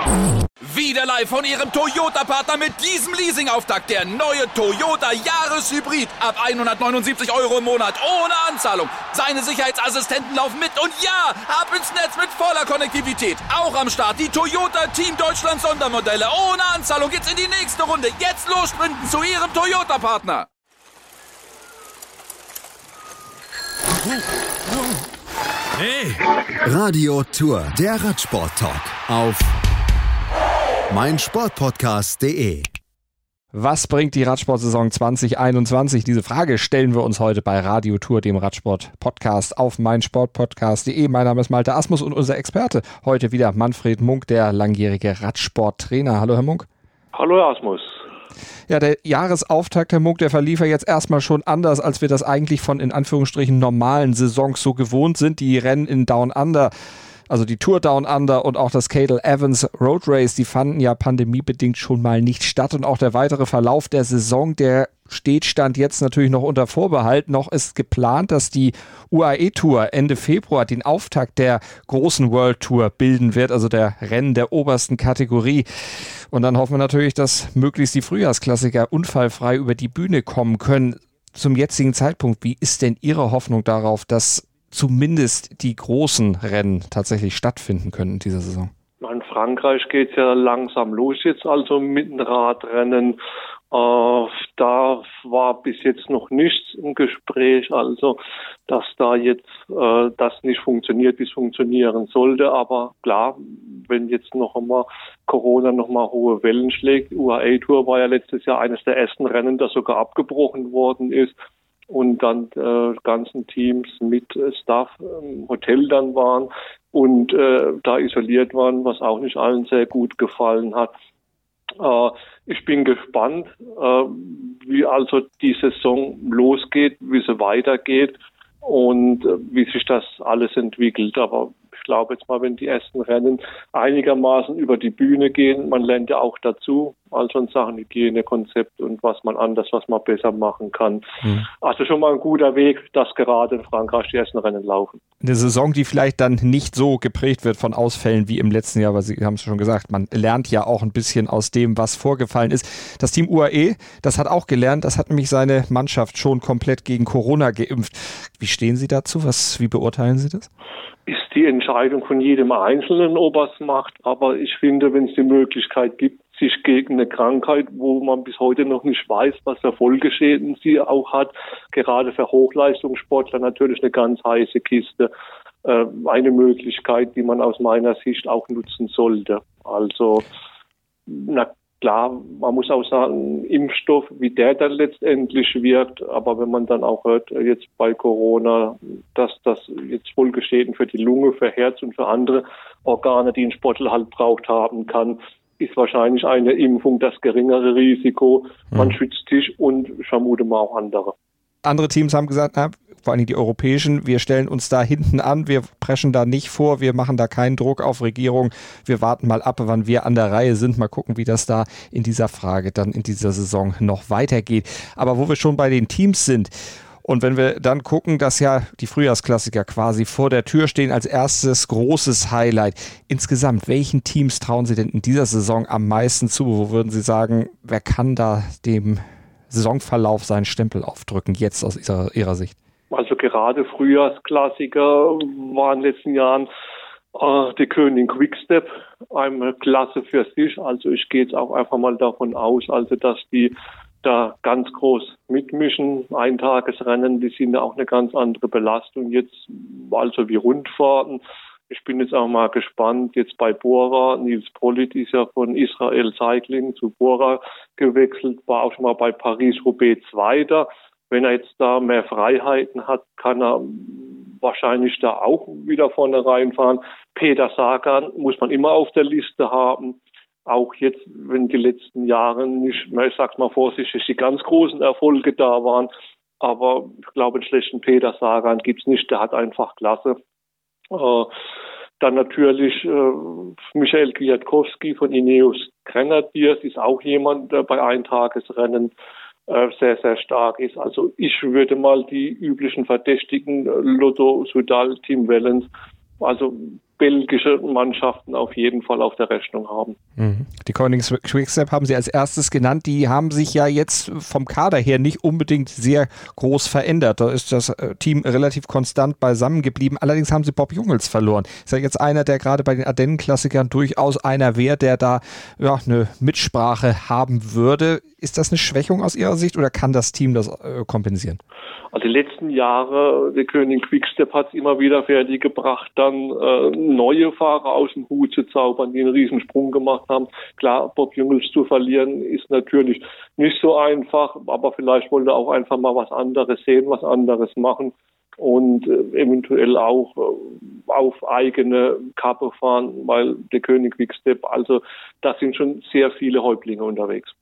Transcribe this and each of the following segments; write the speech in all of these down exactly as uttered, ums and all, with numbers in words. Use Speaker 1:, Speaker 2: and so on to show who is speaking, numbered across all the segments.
Speaker 1: Wieder live von Ihrem Toyota-Partner mit diesem Leasing-Auftakt. Der neue Toyota Jahreshybrid. Ab hundertneunundsiebzig Euro im Monat. Ohne Anzahlung. Seine Sicherheitsassistenten laufen mit. Und ja, ab ins Netz mit voller Konnektivität. Auch am Start die Toyota Team Deutschland Sondermodelle. Ohne Anzahlung geht's in die nächste Runde. Jetzt los sprinten zu Ihrem Toyota-Partner.
Speaker 2: Hey! Radio Tour, der Radsport-Talk auf meinsportpodcast punkt de.
Speaker 3: Was bringt die Radsportsaison zwanzig einundzwanzig? Diese Frage stellen wir uns heute bei Radio Tour, dem Radsport-Podcast auf meinsportpodcast punkt de. Mein Name ist Malte Asmus und unser Experte heute wieder Manfred Munk, der langjährige Radsporttrainer. Hallo, Herr Munk.
Speaker 4: Hallo, Herr Asmus.
Speaker 3: Ja, der Jahresauftakt, Herr Munk, der verlief ja jetzt erstmal schon anders, als wir das eigentlich von in Anführungsstrichen normalen Saisons so gewohnt sind. Die Rennen in Down Under, also die Tour Down Under und auch das Cadel Evans Road Race, die fanden ja pandemiebedingt schon mal nicht statt. Und auch der weitere Verlauf der Saison, der steht Stand jetzt natürlich noch unter Vorbehalt. Noch ist geplant, dass die U A E Tour Ende Februar den Auftakt der großen World Tour bilden wird, also der Rennen der obersten Kategorie. Und dann hoffen wir natürlich, dass möglichst die Frühjahrsklassiker unfallfrei über die Bühne kommen können. Zum jetzigen Zeitpunkt, wie ist denn Ihre Hoffnung darauf, dass zumindest die großen Rennen tatsächlich stattfinden können in dieser Saison?
Speaker 4: In Frankreich geht es ja langsam los jetzt, also mit den Radrennen. Äh, da war bis jetzt noch nichts im Gespräch, also dass da jetzt äh, das nicht funktioniert, wie es funktionieren sollte. Aber klar, wenn jetzt noch einmal Corona noch mal hohe Wellen schlägt, U A E Tour war ja letztes Jahr eines der ersten Rennen, das sogar abgebrochen worden ist. Und dann äh, ganzen Teams mit Staff im Hotel dann waren und äh, da isoliert waren, was auch nicht allen sehr gut gefallen hat. Äh, ich bin gespannt, äh, wie also die Saison losgeht, wie sie weitergeht und äh, wie sich das alles entwickelt. Aber ich glaube jetzt mal, wenn die ersten Rennen einigermaßen über die Bühne gehen, man lernt ja auch dazu, also in Sachen Hygienekonzept und was man anders, was man besser machen kann. Mhm. Also schon mal ein guter Weg, dass gerade in Frankreich die ersten Rennen laufen.
Speaker 3: Eine Saison, die vielleicht dann nicht so geprägt wird von Ausfällen wie im letzten Jahr, weil Sie haben es schon gesagt, man lernt ja auch ein bisschen aus dem, was vorgefallen ist. Das Team U A E, das hat auch gelernt, das hat nämlich seine Mannschaft schon komplett gegen Corona geimpft. Wie stehen Sie dazu? Was, wie beurteilen Sie das?
Speaker 4: Ist die Entscheidung von jedem Einzelnen, ob er es macht. Aber ich finde, wenn es die Möglichkeit gibt, sich gegen eine Krankheit, wo man bis heute noch nicht weiß, was für Folgeschäden sie auch hat, gerade für Hochleistungssportler natürlich eine ganz heiße Kiste, äh, eine Möglichkeit, die man aus meiner Sicht auch nutzen sollte. Also, na klar, man muss auch sagen, Impfstoff, wie der dann letztendlich wirkt, aber wenn man dann auch hört, jetzt bei Corona, dass das jetzt Folgeschäden für die Lunge, für Herz und für andere Organe, die ein Sportler halt braucht haben kann, ist wahrscheinlich eine Impfung das geringere Risiko. Man mhm. schützt sich und ich vermute mal auch andere.
Speaker 3: Andere Teams haben gesagt, na, vor allem die europäischen, wir stellen uns da hinten an, wir preschen da nicht vor, wir machen da keinen Druck auf Regierung, wir warten mal ab, wann wir an der Reihe sind, mal gucken, wie das da in dieser Frage dann in dieser Saison noch weitergeht. Aber wo wir schon bei den Teams sind und wenn wir dann gucken, dass ja die Frühjahrsklassiker quasi vor der Tür stehen als erstes großes Highlight. Insgesamt, welchen Teams trauen Sie denn in dieser Saison am meisten zu? Wo würden Sie sagen, wer kann da dem Saisonverlauf seinen Stempel aufdrücken, jetzt aus Ihrer, Ihrer Sicht?
Speaker 4: Also gerade Frühjahrsklassiker waren in den letzten Jahren äh, die Königin Quickstep, eine Klasse für sich. Also ich gehe jetzt auch einfach mal davon aus, also dass die da ganz groß mitmischen. Eintagesrennen, die sind ja auch eine ganz andere Belastung jetzt, also wie Rundfahrten. Ich bin jetzt auch mal gespannt, jetzt bei Bora, Nils Politt ist ja von Israel Cycling zu Bora gewechselt, war auch schon mal bei Paris-Roubaix Zweiter. Wenn er jetzt da mehr Freiheiten hat, kann er wahrscheinlich da auch wieder vorne reinfahren. Peter Sagan muss man immer auf der Liste haben. Auch jetzt, wenn die letzten Jahre nicht, ich sag's mal vorsichtig, die ganz großen Erfolge da waren. Aber ich glaube, einen schlechten Peter Sagan gibt's nicht, der hat einfach Klasse. Äh, dann natürlich äh, Michael Kwiatkowski von Ineos Grenadiers ist auch jemand, der bei Eintagesrennen äh, sehr, sehr stark ist. Also ich würde mal die üblichen Verdächtigen, Lotto, Soudal, Tim Wellens, also belgische Mannschaften auf jeden Fall auf der Rechnung haben.
Speaker 3: Die Koenigs Quickstep haben Sie als erstes genannt. Die haben sich ja jetzt vom Kader her nicht unbedingt sehr groß verändert. Da ist das Team relativ konstant beisammen geblieben. Allerdings haben sie Bob Jungels verloren. Ist ja jetzt einer, der gerade bei den Ardennen-Klassikern durchaus einer wäre, der da ja, eine Mitsprache haben würde. Ist das eine Schwächung aus Ihrer Sicht oder kann das Team das äh, kompensieren?
Speaker 4: Also die letzten Jahre, der König Quickstep hat es immer wieder fertig gebracht, dann äh, neue Fahrer aus dem Hut zu zaubern, die einen riesen Sprung gemacht haben. Klar, Bob Jungels zu verlieren ist natürlich nicht so einfach, aber vielleicht wollte er auch einfach mal was anderes sehen, was anderes machen und äh, eventuell auch äh, auf eigene Kappe fahren, weil der König Quickstep, also da sind schon sehr viele Häuptlinge unterwegs.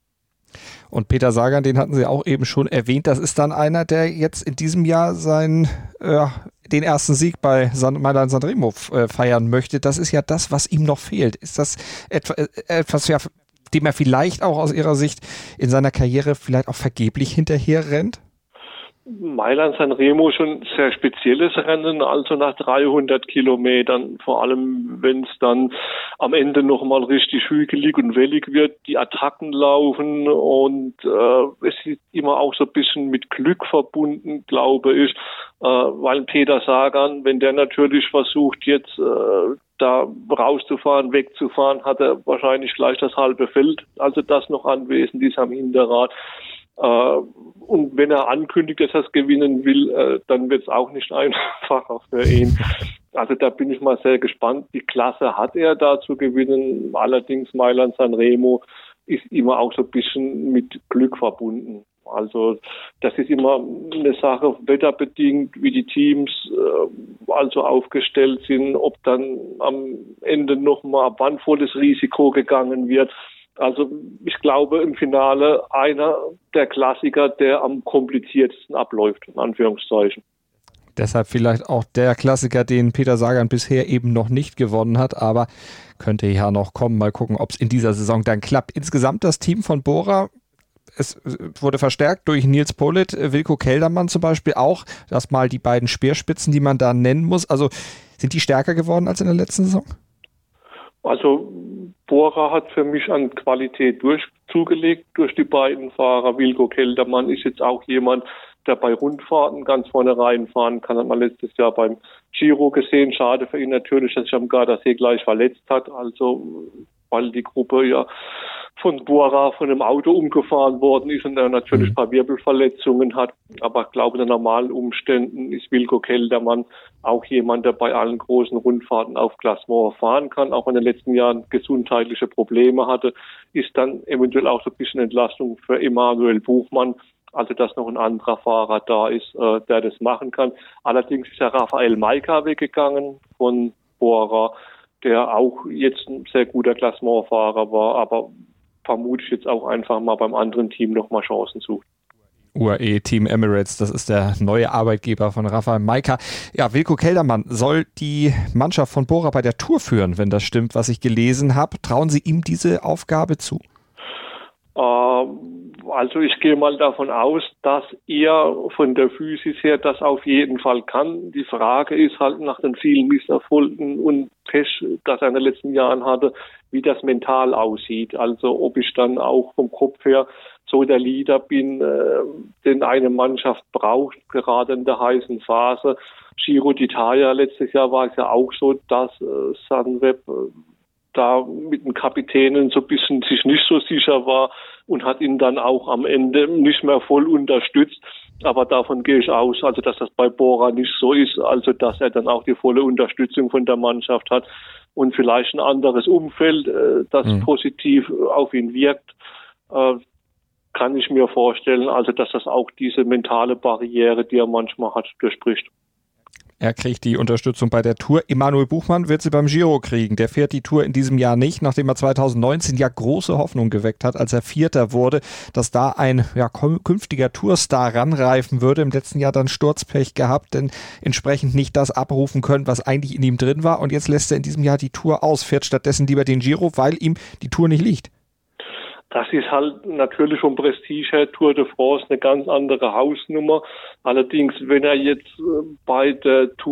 Speaker 3: Und Peter Sagan, den hatten Sie auch eben schon erwähnt, das ist dann einer, der jetzt in diesem Jahr seinen, äh, den ersten Sieg bei San, Mailand Sanremo äh, feiern möchte. Das ist ja das, was ihm noch fehlt. Ist das etwa, äh, etwas, ja, dem er vielleicht auch aus Ihrer Sicht in seiner Karriere vielleicht auch vergeblich hinterher rennt?
Speaker 4: Mailand Sanremo schon sehr spezielles Rennen, also nach dreihundert Kilometern, vor allem wenn es dann am Ende nochmal richtig hügelig und wellig wird, die Attacken laufen und äh, es ist immer auch so ein bisschen mit Glück verbunden, glaube ich, äh, weil Peter Sagan, wenn der natürlich versucht jetzt äh, da rauszufahren, wegzufahren, hat er wahrscheinlich gleich das halbe Feld, also das noch anwesend ist am Hinterrad. Uh, und wenn er ankündigt, dass er es gewinnen will, uh, dann wird es auch nicht einfacher für ihn. Also da bin ich mal sehr gespannt. Die Klasse hat er da zu gewinnen. Allerdings Mailand Sanremo ist immer auch so ein bisschen mit Glück verbunden. Also das ist immer eine Sache, wetterbedingt, wie die Teams uh, also aufgestellt sind, ob dann am Ende nochmal wann volles Risiko gegangen wird. Also ich glaube im Finale einer der Klassiker, der am kompliziertesten abläuft, in Anführungszeichen.
Speaker 3: Deshalb vielleicht auch der Klassiker, den Peter Sagan bisher eben noch nicht gewonnen hat, aber könnte ja noch kommen. Mal gucken, ob es in dieser Saison dann klappt. Insgesamt das Team von Bora, es wurde verstärkt durch Nils Politt, Wilco Kelderman zum Beispiel auch. Das mal die beiden Speerspitzen, die man da nennen muss. Also sind die stärker geworden als in der letzten Saison?
Speaker 4: Also Bora hat für mich an Qualität durch, zugelegt durch die beiden Fahrer. Wilco Kelderman ist jetzt auch jemand, der bei Rundfahrten ganz vorne reinfahren kann. Hat man letztes Jahr beim Giro gesehen. Schade für ihn natürlich, dass sich am Gardasee gleich verletzt hat. Also weil die Gruppe ja von Bora von einem Auto umgefahren worden ist und er natürlich ein paar Wirbelverletzungen hat. Aber ich glaube, in normalen Umständen ist Wilco Kelderman auch jemand, der bei allen großen Rundfahrten auf Klassement fahren kann, auch in den letzten Jahren gesundheitliche Probleme hatte, ist dann eventuell auch so ein bisschen Entlastung für Emanuel Buchmann, also dass noch ein anderer Fahrer da ist, äh, der das machen kann. Allerdings ist ja Rafael Majka weggegangen von Bora, der auch jetzt ein sehr guter Klassementfahrer war, aber vermute ich jetzt auch einfach mal beim anderen Team nochmal Chancen sucht.
Speaker 3: U A E Team Emirates, das ist der neue Arbeitgeber von Rafael Majka. Ja, Wilco Kelderman soll die Mannschaft von Bora bei der Tour führen, wenn das stimmt, was ich gelesen habe. Trauen Sie ihm diese Aufgabe zu?
Speaker 4: Ähm, also ich gehe mal davon aus, dass er von der Physis her das auf jeden Fall kann. Die Frage ist halt nach den vielen Misserfolgen und Pech, das er in den letzten Jahren hatte, wie das mental aussieht. Also ob ich dann auch vom Kopf her so der Leader bin, äh, den eine Mannschaft braucht, gerade in der heißen Phase. Giro d'Italia letztes Jahr war es ja auch so, dass äh, Sunweb äh, da mit den Kapitänen so ein bisschen sich nicht so sicher war und hat ihn dann auch am Ende nicht mehr voll unterstützt. Aber davon gehe ich aus, also dass das bei Bora nicht so ist, also dass er dann auch die volle Unterstützung von der Mannschaft hat und vielleicht ein anderes Umfeld, äh, das mhm. positiv auf ihn wirkt, äh, kann ich mir vorstellen, also dass das auch diese mentale Barriere, die er manchmal hat, durchbricht.
Speaker 3: Er kriegt die Unterstützung bei der Tour. Emanuel Buchmann wird sie beim Giro kriegen. Der fährt die Tour in diesem Jahr nicht, nachdem er zwanzig neunzehn ja große Hoffnung geweckt hat, als er Vierter wurde, dass da ein ja, künftiger Tourstar ranreifen würde. Im letzten Jahr dann Sturzpech gehabt, denn entsprechend nicht das abrufen können, was eigentlich in ihm drin war. Und jetzt lässt er in diesem Jahr die Tour aus, fährt stattdessen lieber den Giro, weil ihm die Tour nicht liegt.
Speaker 4: Das ist halt natürlich vom Prestige her Tour de France eine ganz andere Hausnummer. Allerdings, wenn er jetzt bei der Tour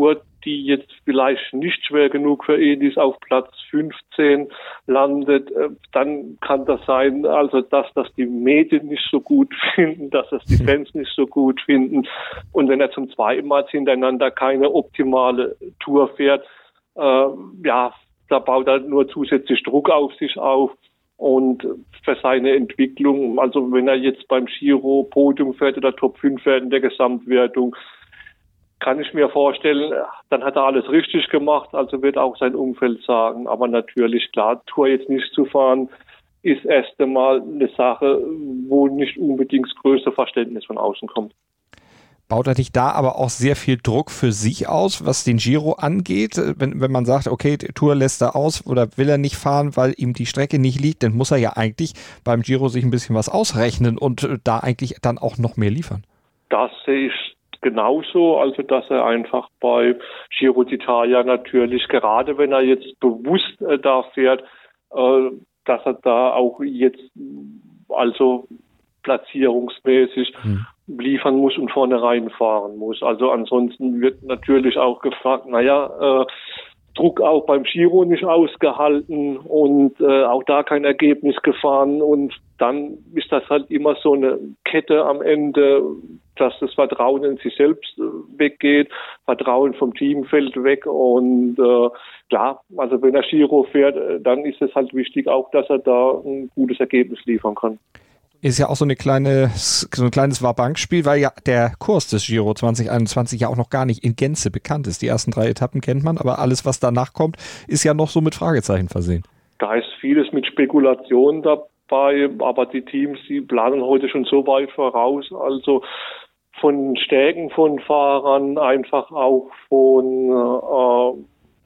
Speaker 4: die jetzt vielleicht nicht schwer genug für ihn ist, auf Platz fünfzehn landet, äh, dann kann das sein, also dass das die Medien nicht so gut finden, dass das die Fans nicht so gut finden. Und wenn er zum zweiten Mal hintereinander keine optimale Tour fährt, äh, ja, da baut er nur zusätzlich Druck auf sich auf. Und für seine Entwicklung, also wenn er jetzt beim Giro Podium fährt oder Top fünf fährt in der Gesamtwertung, kann ich mir vorstellen, dann hat er alles richtig gemacht, also wird auch sein Umfeld sagen. Aber natürlich, klar, Tour jetzt nicht zu fahren, ist erst einmal eine Sache, wo nicht unbedingt das größte Verständnis von außen kommt.
Speaker 3: Baut er dich da aber auch sehr viel Druck für sich aus, was den Giro angeht? Wenn, wenn man sagt, okay, Tour lässt er aus oder will er nicht fahren, weil ihm die Strecke nicht liegt, dann muss er ja eigentlich beim Giro sich ein bisschen was ausrechnen und da eigentlich dann auch noch mehr liefern. Das
Speaker 4: sehe ich genauso, also dass er einfach bei Giro d'Italia natürlich, gerade wenn er jetzt bewusst äh, da fährt, äh, dass er da auch jetzt also platzierungsmäßig hm. liefern muss und vorne reinfahren muss. Also ansonsten wird natürlich auch gefragt, naja, äh, Druck auch beim Giro nicht ausgehalten und äh, auch da kein Ergebnis gefahren und dann ist das halt immer so eine Kette am Ende, dass das Vertrauen in sich selbst äh, weggeht, Vertrauen vom Team fällt weg und äh, klar, also wenn er Giro fährt, äh, dann ist es halt wichtig auch, dass er da ein gutes Ergebnis liefern kann. Ist ja auch so eine kleine, so ein kleines War-Bank-Spiel, weil ja der Kurs des Giro zwanzig einundzwanzig ja auch noch gar nicht in Gänze bekannt ist. Die ersten drei Etappen kennt man, aber alles, was danach kommt, ist ja noch so mit Fragezeichen versehen. Da ist vieles mit Spekulation dabei, aber die Teams, die planen heute schon so weit voraus, also von Stärken von Fahrern, einfach auch von äh,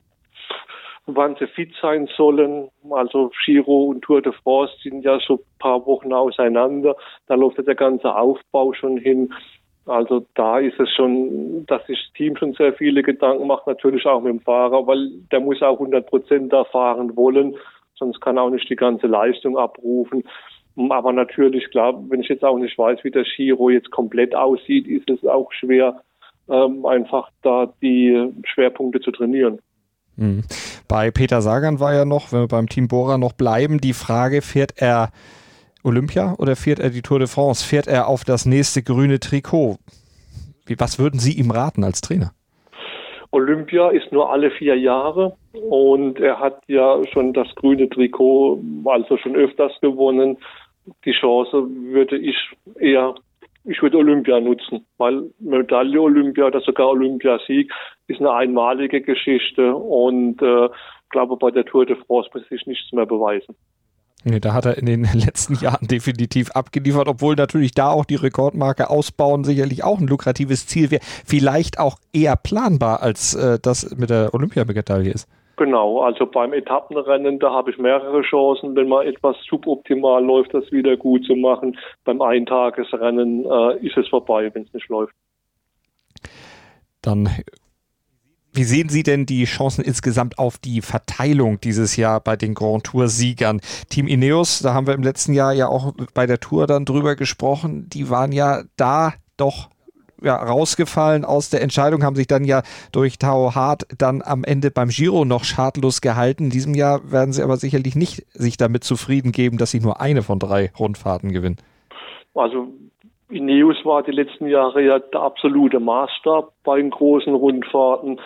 Speaker 4: wann sie fit sein sollen. Also Giro und Tour de France sind ja so ein paar Wochen auseinander. Da läuft ja der ganze Aufbau schon hin. Also da ist es schon, dass sich das Team schon sehr viele Gedanken macht, natürlich auch mit dem Fahrer, weil der muss auch hundert Prozent da fahren wollen, sonst kann er auch nicht die ganze Leistung abrufen. Aber natürlich, klar, wenn ich jetzt auch nicht weiß, wie der Giro jetzt komplett aussieht, ist es auch schwer, ähm, einfach da die Schwerpunkte zu trainieren. Mhm. Bei Peter Sagan war ja noch, wenn wir beim Team Bora noch bleiben, die Frage, fährt er Olympia oder fährt er die Tour de France? Fährt er auf das nächste grüne Trikot? Wie, was würden Sie ihm raten als Trainer? Olympia ist nur alle vier Jahre und er hat ja schon das grüne Trikot, also schon öfters gewonnen. Die Chance würde ich eher, ich würde Olympia nutzen, weil Medaille Olympia oder sogar Olympiasieg ist eine einmalige Geschichte und äh, glaube, bei der Tour de France muss sich nichts mehr beweisen. Nee, da hat er in den letzten Jahren definitiv abgeliefert, obwohl natürlich da auch die Rekordmarke ausbauen sicherlich auch ein lukratives Ziel wäre. Vielleicht auch eher planbar, als äh, das mit der Olympiamedaille ist. Genau, also beim Etappenrennen, da habe ich mehrere Chancen, wenn man etwas suboptimal läuft, das wieder gut zu machen. Beim Eintagesrennen äh, ist es vorbei, wenn es nicht läuft. Dann, wie sehen Sie denn die Chancen insgesamt auf die Verteilung dieses Jahr bei den Grand Tour-Siegern? Team Ineos, da haben wir im letzten Jahr ja auch bei der Tour dann drüber gesprochen, die waren ja da doch ja, rausgefallen aus der Entscheidung, haben sich dann ja durch Tao Hart dann am Ende beim Giro noch schadlos gehalten. In diesem Jahr werden sie aber sicherlich nicht sich damit zufrieden geben, dass sie nur eine von drei Rundfahrten gewinnen. Also Ineos war die letzten Jahre ja der absolute Maßstab bei den großen Rundfahrten.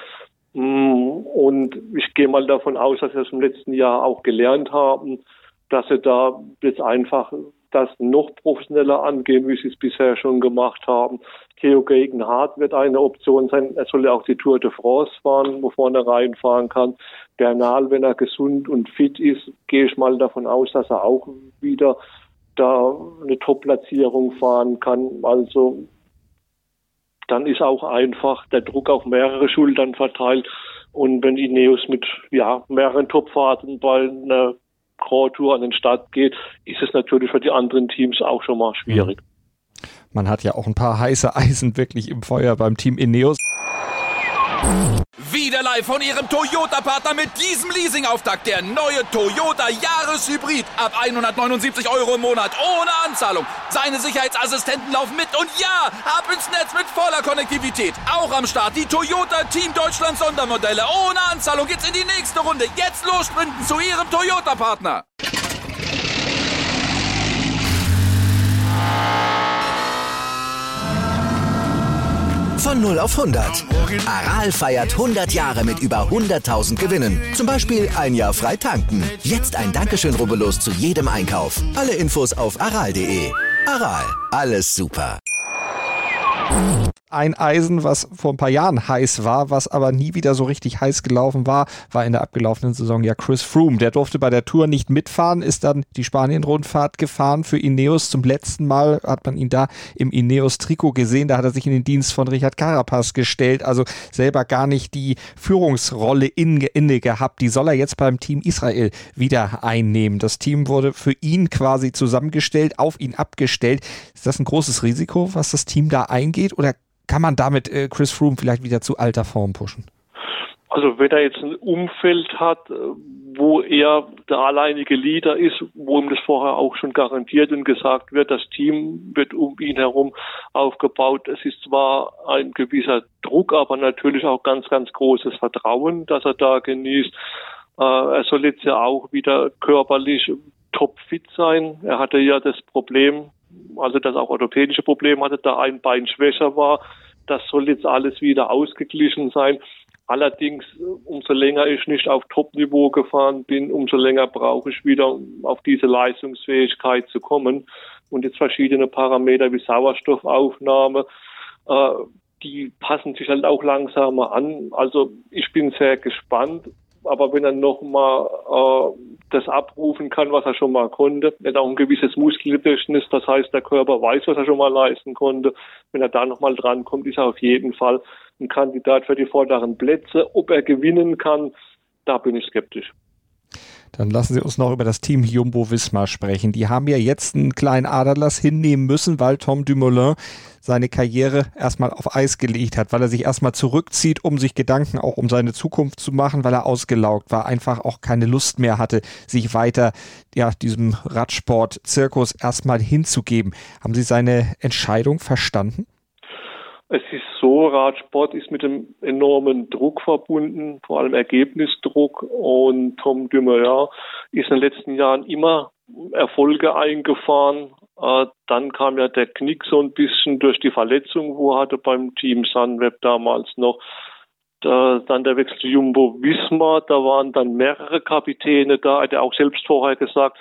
Speaker 4: Und ich gehe mal davon aus, dass sie das im letzten Jahr auch gelernt haben, dass sie da jetzt einfach das noch professioneller angehen, wie sie es bisher schon gemacht haben. Theo Geoghegan-Hart wird eine Option sein. Er soll ja auch die Tour de France fahren, wo vorne reinfahren kann. Bernal, wenn er gesund und fit ist, gehe ich mal davon aus, dass er auch wieder da eine Top-Platzierung fahren kann. Also dann ist auch einfach der Druck auf mehrere Schultern verteilt. Und wenn Ineos mit ja mehreren Topfahrten bei einer Grand Tour an den Start geht, ist es natürlich für die anderen Teams auch schon mal schwierig. Man hat ja auch ein paar heiße Eisen wirklich im Feuer beim Team Ineos.
Speaker 1: Wieder live von Ihrem Toyota-Partner mit diesem Leasing-Auftakt. Der neue Toyota Jahreshybrid. Ab hundertneunundsiebzig Euro im Monat. Ohne Anzahlung. Seine Sicherheitsassistenten laufen mit. Und ja, ab ins Netz mit voller Konnektivität. Auch am Start die Toyota Team Deutschland Sondermodelle. Ohne Anzahlung geht's in die nächste Runde. Jetzt los sprinten zu Ihrem Toyota-Partner.
Speaker 5: Von null auf hundert. Aral feiert hundert Jahre mit über hunderttausend Gewinnen. Zum Beispiel ein Jahr frei tanken. Jetzt ein Dankeschön, rubbellos zu jedem Einkauf. Alle Infos auf aral punkt de. Aral, alles super.
Speaker 3: Ein Eisen, was vor ein paar Jahren heiß war, was aber nie wieder so richtig heiß gelaufen war, war in der abgelaufenen Saison ja Chris Froome. Der durfte bei der Tour nicht mitfahren, ist dann die Spanien-Rundfahrt gefahren für Ineos. Zum letzten Mal hat man ihn da im Ineos-Trikot gesehen. Da hat er sich in den Dienst von Richard Carapaz gestellt, also selber gar nicht die Führungsrolle in, inne gehabt. Die soll er jetzt beim Team Israel wieder einnehmen. Das Team wurde für ihn quasi zusammengestellt, auf ihn abgestellt. Ist das ein großes Risiko, was das Team da eingeht, oder kann man damit äh, Chris Froome vielleicht wieder zu alter Form pushen?
Speaker 4: Also wenn er jetzt ein Umfeld hat, wo er der alleinige Leader ist, wo ihm das vorher auch schon garantiert und gesagt wird, das Team wird um ihn herum aufgebaut. Es ist zwar ein gewisser Druck, aber natürlich auch ganz, ganz großes Vertrauen, das er da genießt. Äh, er soll jetzt ja auch wieder körperlich topfit sein. Er hatte ja das Problem, also das auch orthopädische Problem hatte, da ein Bein schwächer war. Das soll jetzt alles wieder ausgeglichen sein. Allerdings, umso länger ich nicht auf Top-Niveau gefahren bin, umso länger brauche ich wieder, um auf diese Leistungsfähigkeit zu kommen. Und jetzt verschiedene Parameter wie Sauerstoffaufnahme, äh, die passen sich halt auch langsamer an. Also ich bin sehr gespannt. Aber wenn er nochmal äh, das abrufen kann, was er schon mal konnte, er hat auch ein gewisses Muskelgedächtnis, das heißt, der Körper weiß, was er schon mal leisten konnte. Wenn er da nochmal drankommt, ist er auf jeden Fall ein Kandidat für die vorderen Plätze. Ob er gewinnen kann, da bin ich skeptisch.
Speaker 3: Dann lassen Sie uns noch über das Team Jumbo-Visma sprechen. Die haben ja jetzt einen kleinen Aderlass hinnehmen müssen, weil Tom Dumoulin seine Karriere erstmal auf Eis gelegt hat, weil er sich erstmal zurückzieht, um sich Gedanken auch um seine Zukunft zu machen, weil er ausgelaugt war, einfach auch keine Lust mehr hatte, sich weiter ja, diesem Radsport-Zirkus erstmal hinzugeben. Haben Sie seine Entscheidung verstanden?
Speaker 4: Es ist so, Radsport ist mit einem enormen Druck verbunden, vor allem Ergebnisdruck. Und Tom Dumoulin ist in den letzten Jahren immer Erfolge eingefahren. Äh, dann kam ja der Knick so ein bisschen durch die Verletzung, wo er hatte beim Team Sunweb damals noch. Da, dann der Wechsel zu Jumbo Visma, da waren dann mehrere Kapitäne da. Er hat ja auch selbst vorher gesagt,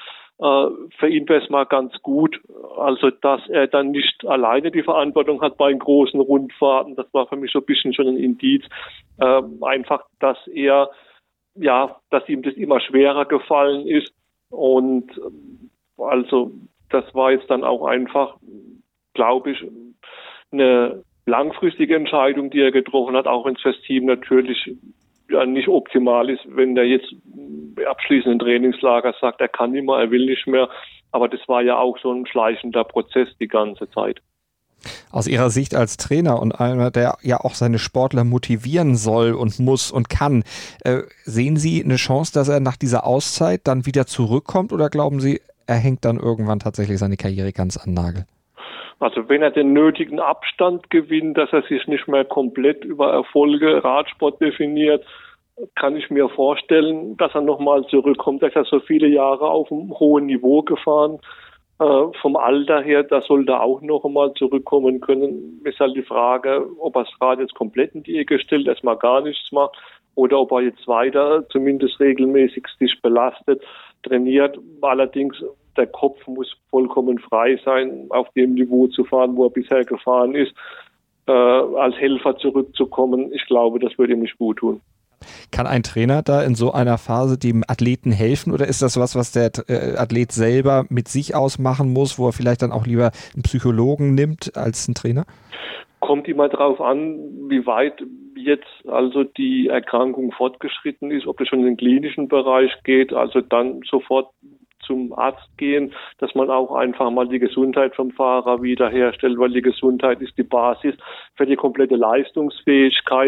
Speaker 4: für ihn wäre es mal ganz gut, also dass er dann nicht alleine die Verantwortung hat bei den großen Rundfahrten. Das war für mich so ein bisschen schon ein Indiz. Äh, einfach, dass er, ja, dass ihm das immer schwerer gefallen ist. Und also das war jetzt dann auch einfach, glaube ich, eine langfristige Entscheidung, die er getroffen hat, auch wenn es fürs Team natürlich ja nicht optimal ist, wenn der jetzt abschließenden Trainingslager sagt, er kann nicht mehr, er will nicht mehr. Aber das war ja auch so ein schleichender Prozess die ganze Zeit.
Speaker 3: Aus Ihrer Sicht als Trainer und einer, der ja auch seine Sportler motivieren soll und muss und kann, äh, sehen Sie eine Chance, dass er nach dieser Auszeit dann wieder zurückkommt, oder glauben Sie, er hängt dann irgendwann tatsächlich seine Karriere ganz an den Nagel?
Speaker 4: Also wenn er den nötigen Abstand gewinnt, dass er sich nicht mehr komplett über Erfolge Radsport definiert, kann ich mir vorstellen, dass er nochmal zurückkommt. Er ist ja so viele Jahre auf einem hohen Niveau gefahren. Äh, vom Alter her, da sollte er auch noch einmal zurückkommen können. Ist halt die Frage, ob er das Rad jetzt komplett in die Ecke stellt, erstmal gar nichts macht, oder ob er jetzt weiter, zumindest regelmäßig sich belastet, trainiert. Allerdings, der Kopf muss vollkommen frei sein, auf dem Niveau zu fahren, wo er bisher gefahren ist, äh, als Helfer zurückzukommen. Ich glaube, das würde ihm nicht gut tun.
Speaker 3: Kann ein Trainer da in so einer Phase dem Athleten helfen, oder ist das was, was der äh, Athlet selber mit sich ausmachen muss, wo er vielleicht dann auch lieber einen Psychologen nimmt als einen Trainer?
Speaker 4: Kommt immer darauf an, wie weit jetzt also die Erkrankung fortgeschritten ist, ob das schon in den klinischen Bereich geht, also dann sofort zum Arzt gehen, dass man auch einfach mal die Gesundheit vom Fahrer wiederherstellt, weil die Gesundheit ist die Basis für die komplette Leistungsfähigkeit.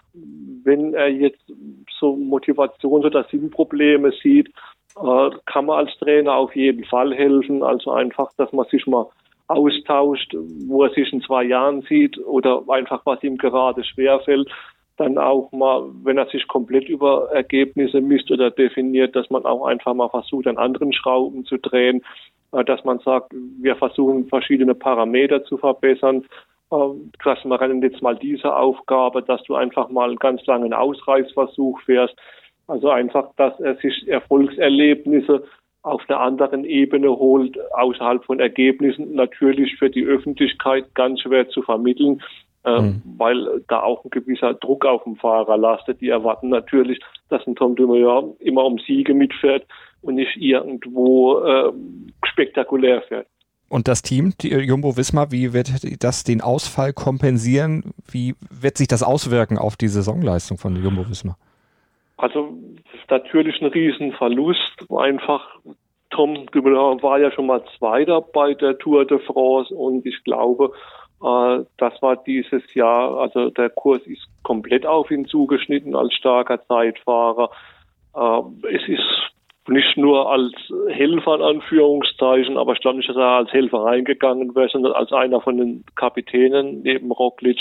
Speaker 4: wenn er jetzt so Motivations- oder Sinnprobleme sieht, äh, kann man als Trainer auf jeden Fall helfen. Also einfach, dass man sich mal austauscht, wo er sich in zwei Jahren sieht oder einfach, was ihm gerade schwerfällt. Dann auch mal, wenn er sich komplett über Ergebnisse misst oder definiert, dass man auch einfach mal versucht, an anderen Schrauben zu drehen, dass man sagt, wir versuchen verschiedene Parameter zu verbessern. Dass wir rennen jetzt mal diese Aufgabe, dass du einfach mal einen ganz langen Ausreißversuch fährst. Also einfach, dass er sich Erfolgserlebnisse auf einer anderen Ebene holt, außerhalb von Ergebnissen, natürlich für die Öffentlichkeit ganz schwer zu vermitteln. Äh, mhm. weil da auch ein gewisser Druck auf dem Fahrer lastet. Die erwarten natürlich, dass ein Tom Dumoulin immer um Siege mitfährt und nicht irgendwo äh, spektakulär fährt.
Speaker 3: Und das Team, die Jumbo-Visma, wie wird das den Ausfall kompensieren? Wie wird sich das auswirken auf die Saisonleistung von Jumbo-Visma?
Speaker 4: Also natürlich ein Riesenverlust. Einfach Tom Dumoulin war ja schon mal Zweiter bei der Tour de France und ich glaube, das war dieses Jahr, also der Kurs ist komplett auf ihn zugeschnitten als starker Zeitfahrer. Es ist nicht nur als Helfer in Anführungszeichen, aber ich glaube nicht, dass er als Helfer reingegangen wäre, sondern als einer von den Kapitänen neben Roglic.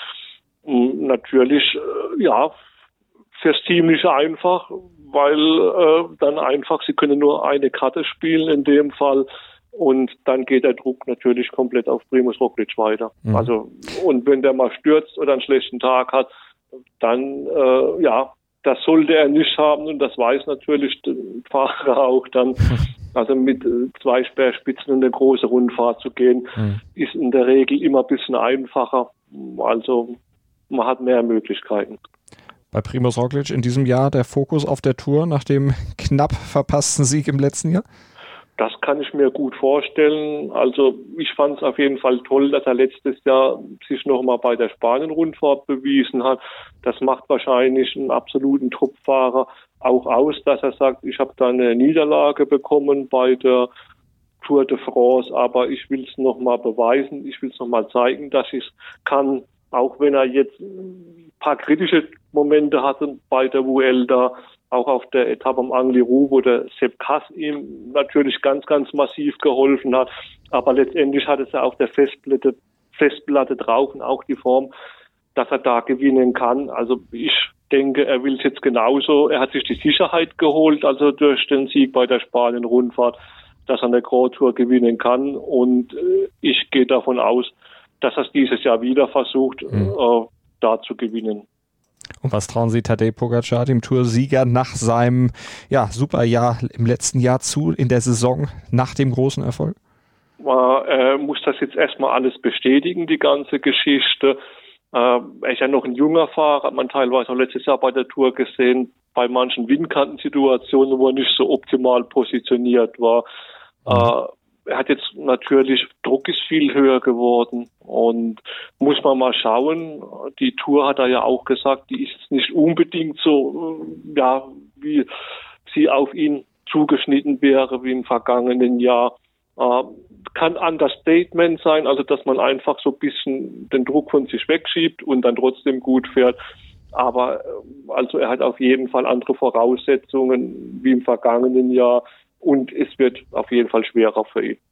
Speaker 4: Natürlich, ja, fürs Team nicht einfach, weil äh, dann einfach, sie können nur eine Karte spielen in dem Fall. Und dann geht der Druck natürlich komplett auf Primož Roglic weiter. Mhm. Also, und wenn der mal stürzt oder einen schlechten Tag hat, dann, äh, ja, das sollte er nicht haben und das weiß natürlich der Fahrer auch dann. Also mit äh, zwei Speerspitzen in eine große Rundfahrt zu gehen, mhm. ist in der Regel immer ein bisschen einfacher. Also, man hat mehr Möglichkeiten.
Speaker 3: Bei Primož Roglic in diesem Jahr der Fokus auf der Tour nach dem knapp verpassten Sieg im letzten Jahr?
Speaker 4: Das kann ich mir gut vorstellen. Also ich fand es auf jeden Fall toll, dass er letztes Jahr sich nochmal bei der Spanien-Rundfahrt bewiesen hat. Das macht wahrscheinlich einen absoluten Topfahrer auch aus, dass er sagt, ich habe da eine Niederlage bekommen bei der Tour de France, aber ich will es nochmal beweisen, ich will es nochmal zeigen, dass ich es kann, auch wenn er jetzt ein paar kritische Momente hatte bei der Vuelta, auch auf der Etappe am Angliru, wo der Sepp Kuss ihm natürlich ganz, ganz massiv geholfen hat. Aber letztendlich hat es ja auch der Festplatte, Festplatte drauf und auch die Form, dass er da gewinnen kann. Also ich denke, er will es jetzt genauso. Er hat sich die Sicherheit geholt, also durch den Sieg bei der Spanien-Rundfahrt, dass er eine Grand Tour gewinnen kann. Und ich gehe davon aus, dass er es dieses Jahr wieder versucht, mhm. äh, da zu gewinnen.
Speaker 3: Und was trauen Sie Tadej Pogačar, dem Toursieger, nach seinem ja, Superjahr im letzten Jahr zu, in der Saison nach dem großen Erfolg?
Speaker 4: Er muss das jetzt erstmal alles bestätigen, die ganze Geschichte. Er ist ja noch ein junger Fahrer, hat man teilweise auch letztes Jahr bei der Tour gesehen, bei manchen Windkantensituationen, wo er nicht so optimal positioniert war. Mhm. Er hat jetzt natürlich, Druck ist viel höher geworden und muss man mal schauen. Die Tour hat er ja auch gesagt, die ist nicht unbedingt so, ja, wie sie auf ihn zugeschnitten wäre wie im vergangenen Jahr. Äh, kann Understatement sein, also dass man einfach so ein bisschen den Druck von sich wegschiebt und dann trotzdem gut fährt. Aber also er hat auf jeden Fall andere Voraussetzungen wie im vergangenen Jahr. Und es wird auf jeden Fall schwerer für ihn.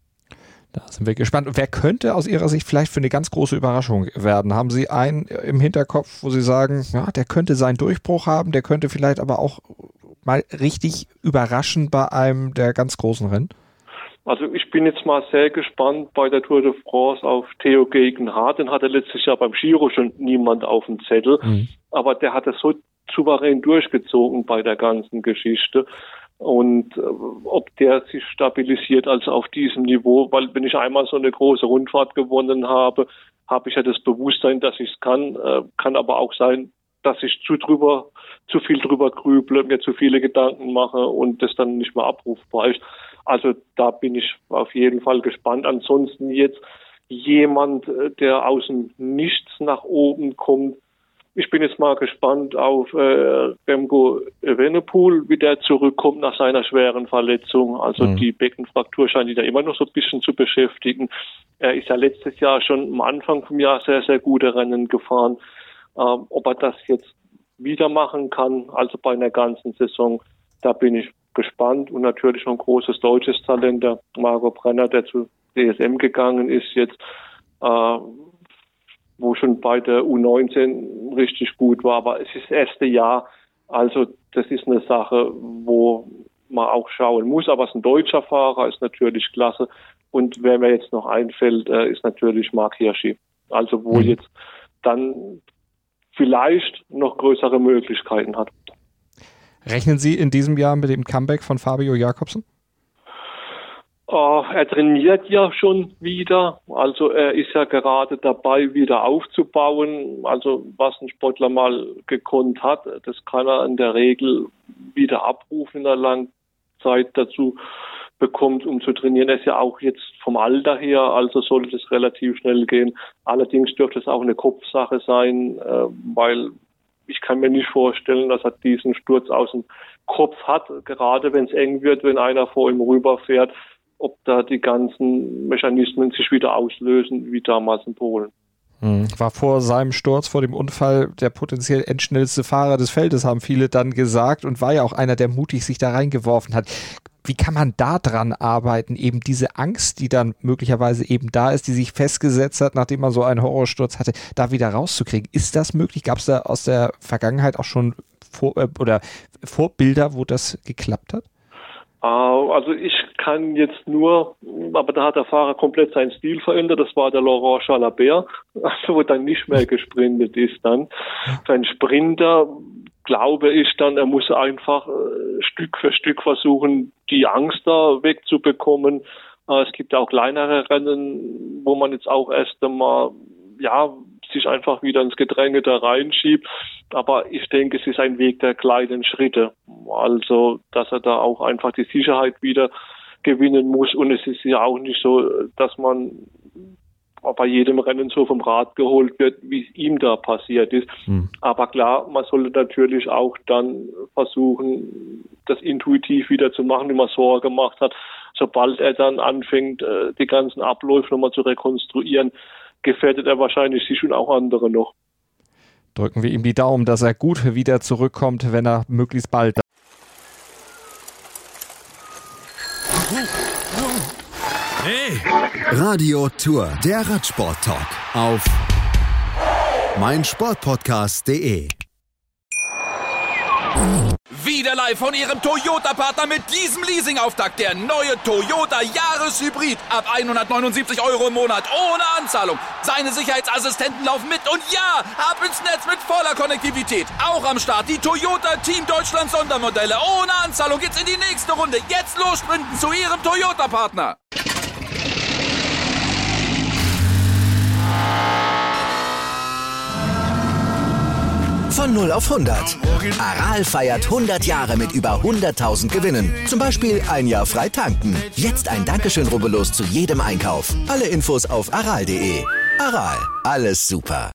Speaker 3: Da sind wir gespannt. Wer könnte aus Ihrer Sicht vielleicht für eine ganz große Überraschung werden? Haben Sie einen im Hinterkopf, wo Sie sagen, ja, der könnte seinen Durchbruch haben, der könnte vielleicht aber auch mal richtig überraschen bei einem der ganz großen Rennen?
Speaker 4: Also ich bin jetzt mal sehr gespannt bei der Tour de France auf Theo Gegenhardt. Den hatte letztes Jahr beim Giro schon niemand auf dem Zettel. Mhm. Aber der hat es so souverän durchgezogen bei der ganzen Geschichte. Und äh, ob der sich stabilisiert, also auf diesem Niveau, weil wenn ich einmal so eine große Rundfahrt gewonnen habe, habe ich ja das Bewusstsein, dass ich es kann. Äh, kann aber auch sein, dass ich zu drüber, zu viel drüber grüble, mir zu viele Gedanken mache und das dann nicht mehr abrufbar ist. Also da bin ich auf jeden Fall gespannt. Ansonsten jetzt jemand, der aus dem Nichts nach oben kommt. Ich bin jetzt mal gespannt auf äh, Remco Evenepoel, wie der zurückkommt nach seiner schweren Verletzung. Also mhm. die Beckenfraktur scheint ihn ja immer noch so ein bisschen zu beschäftigen. Er ist ja letztes Jahr schon am Anfang vom Jahr sehr, sehr gute Rennen gefahren. Ähm, ob er das jetzt wieder machen kann, also bei einer ganzen Saison, da bin ich gespannt. Und natürlich noch ein großes deutsches Talent, der Marco Brenner, der zu D S M gegangen ist jetzt, äh, wo schon bei der U neunzehn richtig gut war. Aber es ist das erste Jahr, also das ist eine Sache, wo man auch schauen muss. Aber es ist ein deutscher Fahrer, ist natürlich klasse. Und wer mir jetzt noch einfällt, äh, ist natürlich Marc Hirschi. Also wo mhm. jetzt dann vielleicht noch größere Möglichkeiten hat.
Speaker 3: Rechnen Sie in diesem Jahr mit dem Comeback von Fabio Jakobsen?
Speaker 4: Uh, er trainiert ja schon wieder, also er ist ja gerade dabei, wieder aufzubauen. Also was ein Sportler mal gekonnt hat, das kann er in der Regel wieder abrufen, in der langen Zeit dazu bekommt, um zu trainieren. Er ist ja auch jetzt vom Alter her, also sollte es relativ schnell gehen. Allerdings dürfte es auch eine Kopfsache sein, äh, weil ich kann mir nicht vorstellen, dass er diesen Sturz aus dem Kopf hat, gerade wenn es eng wird, wenn einer vor ihm rüberfährt, ob da die ganzen Mechanismen sich wieder auslösen, wie damals in Polen.
Speaker 3: War vor seinem Sturz, vor dem Unfall, der potenziell endschnellste Fahrer des Feldes, haben viele dann gesagt, und war ja auch einer, der mutig sich da reingeworfen hat. Wie kann man da dran arbeiten, eben diese Angst, die dann möglicherweise eben da ist, die sich festgesetzt hat, nachdem man so einen Horrorsturz hatte, da wieder rauszukriegen? Ist das möglich? Gab es da aus der Vergangenheit auch schon vor, äh, oder Vorbilder, wo das geklappt hat?
Speaker 4: Also ich kann jetzt nur, aber da hat der Fahrer komplett seinen Stil verändert, das war der Laurent Jalabert, also wo dann nicht mehr gesprintet ist dann. Sein Sprinter, glaube ich dann, er muss einfach äh, Stück für Stück versuchen, die Angst da wegzubekommen. Äh, es gibt auch kleinere Rennen, wo man jetzt auch erst einmal, ja, sich einfach wieder ins Gedränge da reinschiebt. Aber ich denke, es ist ein Weg der kleinen Schritte. Also, dass er da auch einfach die Sicherheit wieder gewinnen muss. Und es ist ja auch nicht so, dass man bei jedem Rennen so vom Rad geholt wird, wie es ihm da passiert ist. Hm. Aber klar, man sollte natürlich auch dann versuchen, das intuitiv wieder zu machen, wie man es vorher gemacht hat. Sobald er dann anfängt, die ganzen Abläufe nochmal zu rekonstruieren, gefährdet er wahrscheinlich sich und auch andere noch.
Speaker 3: Drücken wir ihm die Daumen, dass er gut wieder zurückkommt, wenn er möglichst bald.
Speaker 2: Hey! Radio Tour, der Radsport-Talk auf meinsportpodcast punkt de.
Speaker 1: Wieder live von Ihrem Toyota-Partner mit diesem Leasing-Auftakt. Der neue Toyota Jahreshybrid. Ab hundertneunundsiebzig Euro im Monat. Ohne Anzahlung. Seine Sicherheitsassistenten laufen mit. Und ja, ab ins Netz mit voller Konnektivität. Auch am Start die Toyota Team Deutschland Sondermodelle. Ohne Anzahlung geht's in die nächste Runde. Jetzt los sprinten zu Ihrem Toyota-Partner.
Speaker 5: Von null auf hundert. Aral feiert hundert Jahre mit über hunderttausend Gewinnen. Zum Beispiel ein Jahr frei tanken. Jetzt ein Dankeschön, rubbellos zu jedem Einkauf. Alle Infos auf aral punkt de. Aral, alles super.